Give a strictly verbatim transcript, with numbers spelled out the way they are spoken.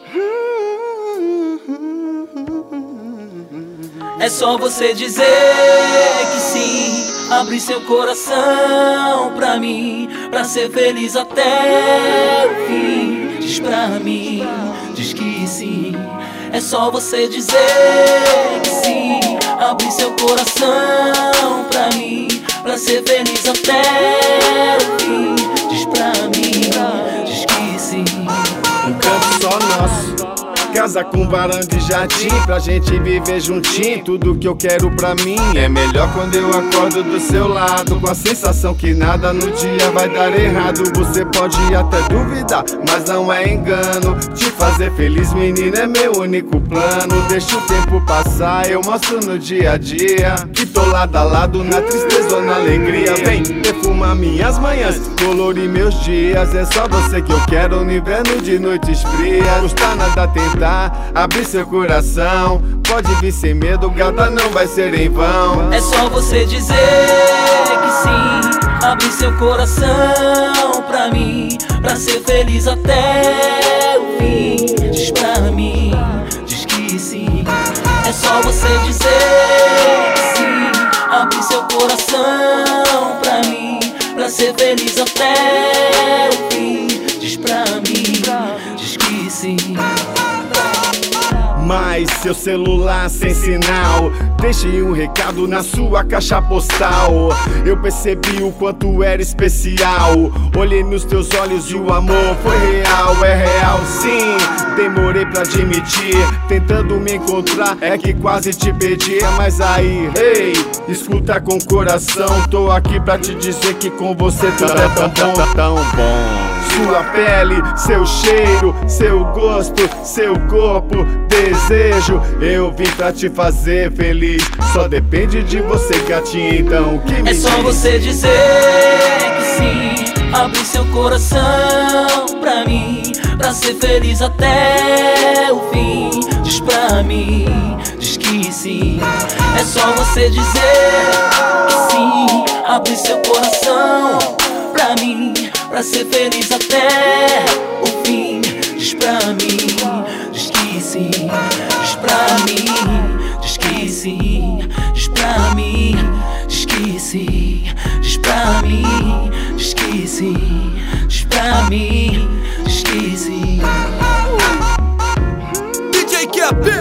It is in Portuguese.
É só você dizer que sim, abrir seu coração pra mim, pra ser feliz até o fim. Diz pra mim, diz que sim. É só você dizer que sim, abrir seu coração pra mim, pra ser feliz até o fim. Diz pra mim, diz que sim. Um canto só nosso, casa com varanda e jardim, pra gente viver juntinho. Tudo que eu quero pra mim é melhor quando eu acordo do seu lado, com a sensação que nada no dia vai dar errado. Você pode até duvidar, mas não é engano. Te fazer feliz, menina, é meu único plano. Deixa o tempo passar, eu mostro no dia a dia que tô lado a lado, na tristeza ou na alegria. Vem perfumar minhas manhãs, colorir meus dias. É só você que eu quero no inverno de noites frias. Custa nada tentar abrir seu coração, pode vir sem medo, gata, não vai ser em vão. É só você dizer que sim, abrir seu coração pra mim, pra ser feliz até o fim. Diz pra mim, diz que sim. É só você dizer que sim, abrir seu coração pra mim, pra ser feliz até o fim. Diz pra mim, diz que sim. Mas seu celular sem sinal, deixei um recado na sua caixa postal. Eu percebi o quanto era especial, olhei nos teus olhos e o amor foi real. É real sim, demorei pra admitir, tentando me encontrar é que quase te perdi. Mas aí, ei, escuta com o coração, tô aqui pra te dizer que com você tudo é tão bom, tão bom. Sua pele, seu cheiro, seu gosto, seu corpo, desejo. Eu vim pra te fazer feliz, só depende de você, gatinha, então o que me É diz? só você dizer que sim, abrir seu coração pra mim, pra ser feliz até o fim. Diz pra mim, diz que sim. É só você dizer que sim, abrir seu coração pra mim, pra ser feliz até o fim. Diz pra mim, diz que sim. Diz pra mim, diz que sim. Diz pra mim, diz que sim. Diz pra mim, diz que sim. Diz pra mim, diz que sim. D J Captain.